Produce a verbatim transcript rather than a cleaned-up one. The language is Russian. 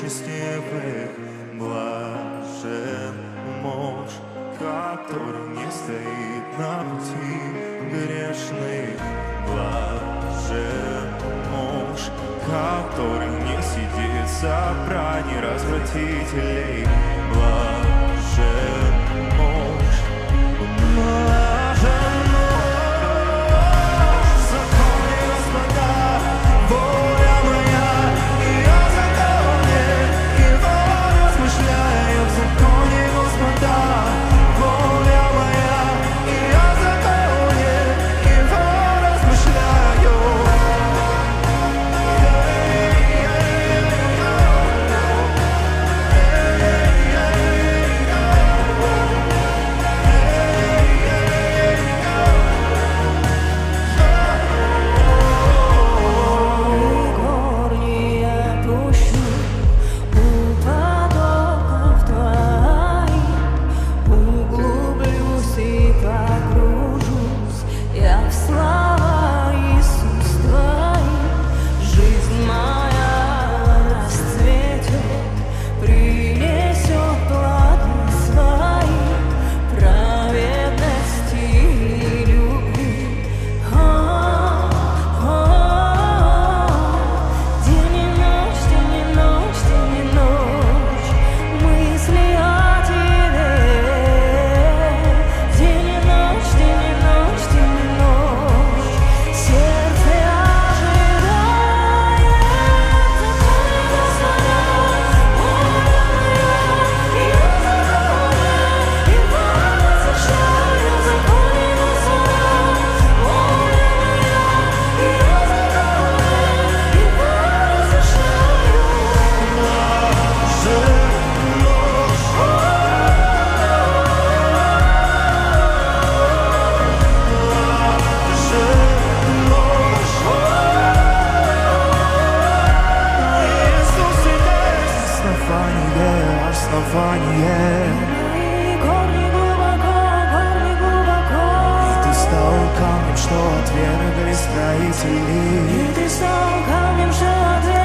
нечестивых. Блажен муж, который не стоит на пути грешных. Блажен муж, который не сидит в собрании развратителей. Блажен муж, блажен муж, в законе Господа воля моя, и я в законе его размышляю. В законе Господа воля моя, и я в законе его размышляю. Основание, корни глубоко, корни глубоко. И ты стал камнем, что отвергли строители. И ты стал камнем, что отвергли